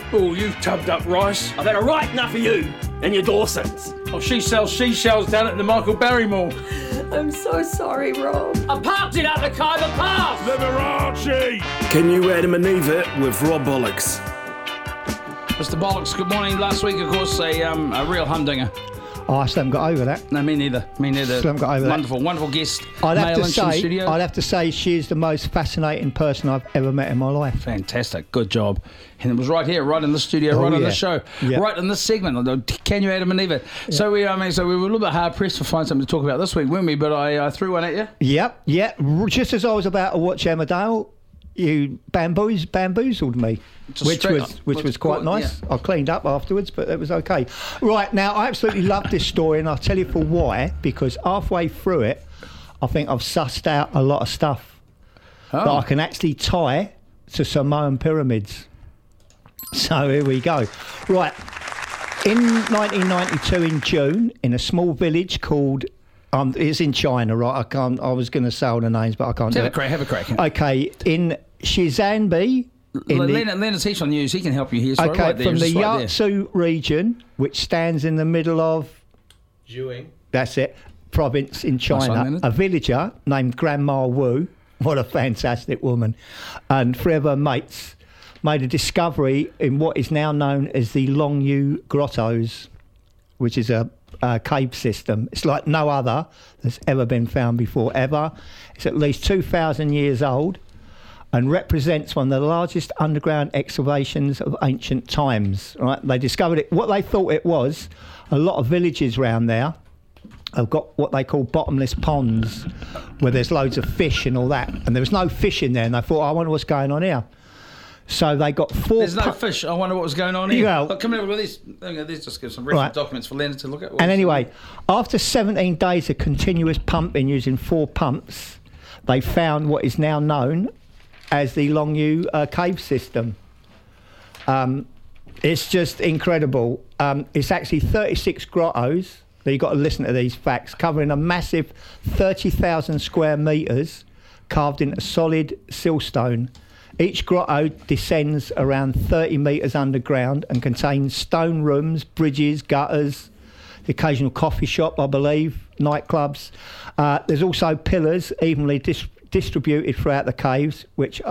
Oh, you've tubbed up rice. I've had a right enough of you and your Dawsons. Oh, she sells seashells down at the Michael Barry Mall. I'm so sorry, Rob. I parked it at the Khyber Pass. Liberace! Can you Adam and Eve it with Rob Bollocks? Mr. Bollocks, good morning. Last week, of course, a real humdinger. Oh, I still haven't got over that. No, me neither. Still haven't got over that. Wonderful guest. I'd Male in the studio. have to say she's the most fascinating person I've ever met in my life. Fantastic. Good job. And it was right here, right in the studio, Oh, right on yeah. the show, Yeah. right in this segment. Can you Adam and Eve it? Yeah. So we were a little bit hard pressed to find something to talk about this week, weren't we? But I threw one at you. Yep. Just as I was about to watch Emmerdale, you bamboozled me, which was quite nice. Yeah. I cleaned up afterwards, but it was okay. Right, now I absolutely love this story, and I'll tell you for why. Because halfway through it, I think I've sussed out a lot of stuff that I can actually tie to Samoan pyramids. So here we go. Right, in 1992 in June, in a small village called it's in China, right? I was going to say all the names, but I can't do it. Have a crack. Okay, in Shizanbi. Leonard's he's on news. He can help you here. So Okay, right there, from the just right there. Yatsu region, which stands in the middle of Zhuang. That's it, province in China. Leonard. A villager named Grandma Wu, what a fantastic woman, and three of her mates made a discovery in what is now known as the Longyu Grottos, which is a cave system. It's like no other that's ever been found before, ever. It's at least 2,000 years old and represents one of the largest underground excavations of ancient times. Right? They discovered it. What they thought it was, a lot of villages around there have got what they call bottomless ponds, where there's loads of fish and all that. And there was no fish in there, and they thought, I wonder what's going on here. So they got four... There's no fish. I wonder what was going on here. Yeah. Look, come here with this. This just gives some reference documents for Leonard to look at. And anyway, after 17 days of continuous pumping using 4 pumps, they found what is now known as the Longyu cave system. It's just incredible. It's actually 36 grottos. Now you've got to listen to these facts, covering a massive 30,000 square metres carved into solid siltstone. Each grotto descends around 30 metres underground and contains stone rooms, bridges, gutters, the occasional coffee shop, I believe, nightclubs. There's also pillars evenly distributed throughout the caves, which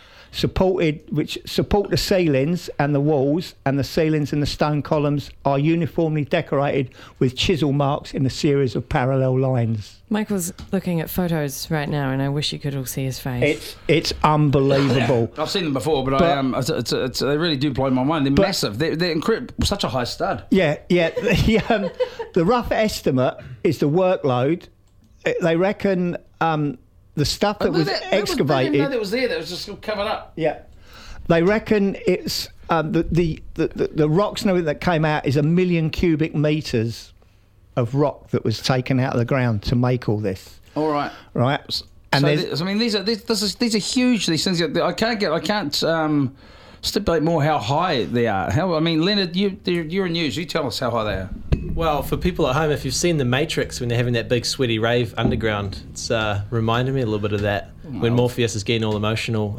support the ceilings and the walls, and the ceilings and the stone columns are uniformly decorated with chisel marks in a series of parallel lines. Michael's looking at photos right now, and I wish you could all see his face. It's unbelievable. I've seen them before, but they really do blow my mind. They're massive. They're such a high stud. Yeah. The rough estimate is the workload. They reckon the stuff that was excavated. They didn't know that was there. That was just covered up. Yeah. They reckon it's the rocks and everything that came out is 1 million cubic metres of rock that was taken out of the ground to make all this. All right. Right. And these are huge. These things. I can't stipulate more how high they are. Leonard, you're in news. You tell us how high they are. Well, for people at home, if you've seen The Matrix when they're having that big sweaty rave underground, it's reminded me a little bit of that when Morpheus is getting all emotional.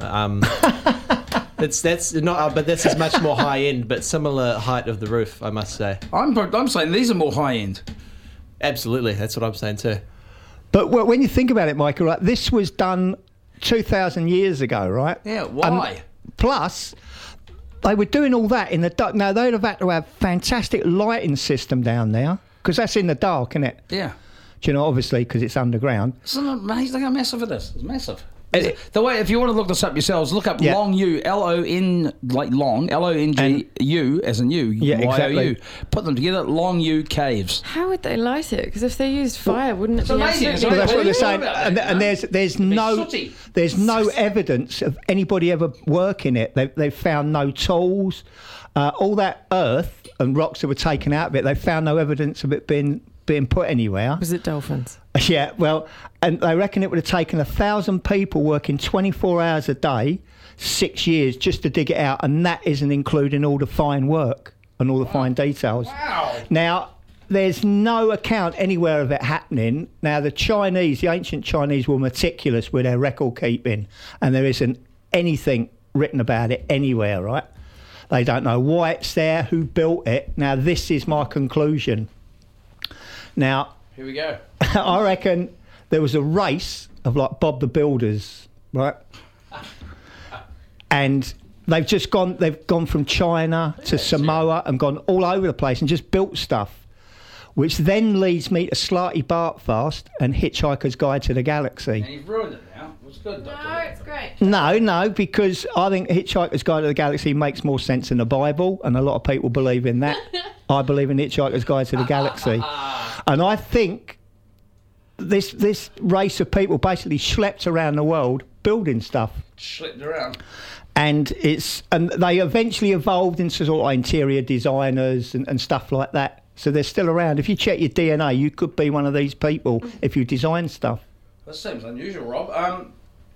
That's not, but that's as much more high end, but similar height of the roof, I must say. I'm saying these are more high end. Absolutely, that's what I'm saying too. But when you think about it, Michael, right, this was done 2,000 years ago, right? Yeah. Why? Plus, they were doing all that in the dark. Now, they'd have had to have fantastic lighting system down there, because that's in the dark, isn't it? Yeah. Do you know, obviously, because it's underground. Isn't it amazing? Look how massive it is. It's massive. The way, if you want to look this up yourselves, look up Longyu, L-O-N, like long, L-O-N-G-U, as in you, Y-O-U. Exactly. Put them together, Longyu Caves. How would they light it? Because if they used fire, wouldn't it be amazing. absolutely... Well, that's what they're saying. And there's no evidence of anybody ever working it. They've found no tools. All that earth and rocks that were taken out of it, they found no evidence of it being put anywhere. Was it dolphins? Yeah, well, and they reckon it would have taken 1,000 people working 24 hours a day, 6 years just to dig it out, and that isn't including all the fine work and all the fine details. Wow. Now, there's no account anywhere of it happening. Now, the ancient Chinese were meticulous with their record keeping, and there isn't anything written about it anywhere, right? They don't know why it's there, who built it. Now, this is my conclusion. Now, Here we go. I reckon there was a race of like Bob the Builders, right? And they've gone from China to Samoa and gone all over the place and just built stuff, which then leads me to Slightly Bartfast and Hitchhiker's Guide to the Galaxy. And you've ruined it now. It was good, Dr. No, it's great. No, because I think Hitchhiker's Guide to the Galaxy makes more sense than the Bible, and a lot of people believe in that. I believe in Hitchhiker's Guide to the Galaxy. And I think this race of people basically schlepped around the world building stuff. Slipped around. And they eventually evolved into sort of interior designers and stuff like that. So they're still around. If you check your DNA, you could be one of these people if you design stuff. That seems unusual, Rob.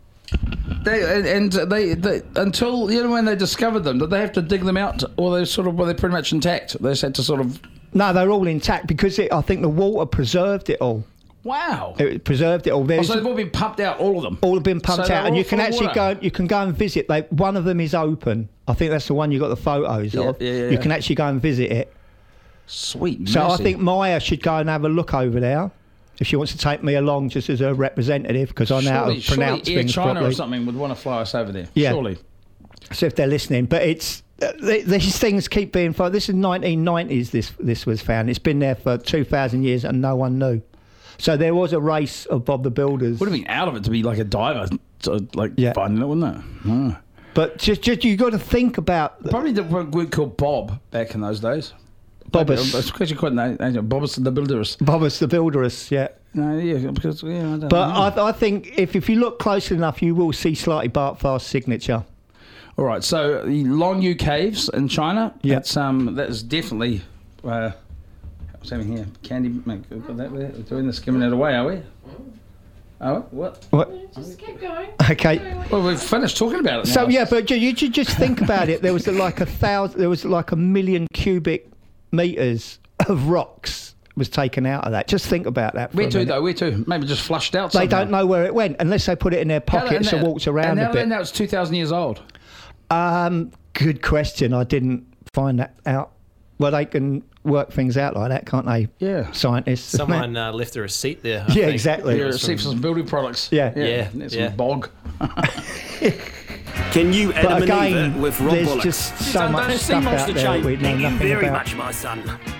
They until when they discovered them, did they have to dig them out, or were they pretty much intact? They just had to sort of. No, they're all intact because I think the water preserved it all. Wow. It preserved it all. So they've all been pumped out, all of them. All have been pumped So out, they're and all you can full of actually water? You can go and visit. One of them is open. I think that's the one you got the photos of. Yeah. You can actually go and visit it. Sweet. So I mercy. think Maya should go and have a look over there if she wants to take me along just as a representative, because I know how to pronounce Air things China properly. or something would want to fly us over there. Yeah. Surely. So if they're listening, but it's these things keep being found. This is 1990s. This was found. It's been there for 2,000 years and no one knew. So there was a race of Bob the Builders. Would have been out of it to be like a diver, finding it, wouldn't it? Oh. But just you got to think about Probably the word called Bob back in those days. Bobbus. It's actually quite nice. Bobbus the Builders. Bobbus the Builderus, yeah. No, yeah, because I don't know. But I think if you look close enough, you will see Slightly Bartfast's signature. All right, so the Longyu Caves in China. Yeah. That is definitely. What's happening here? Candy, got that there? We're doing this, giving it away, are we? Oh, what? What? Just keep going. Okay. Well, we've finished talking about it now. So yeah, but you should just think about it. There was like a million cubic meters of rocks was taken out of that. Just think about that. Where to? Maybe just flushed out. They somehow. don't know where it went unless they put it in their pockets and walked around a bit. Now it's 2,000 years old. Good question. I didn't find that out. Well, they can work things out like that, can't they? Yeah. Scientists. Someone left a receipt there. I Yeah, think. exactly. Yeah, see some building products. Yeah. Yeah, There's yeah. some bog. Can you But Adam and again, Eva with Rob there's Bollocks? just so Down much the sea stuff monster out there chain. we know Thank you nothing very about. much, my son.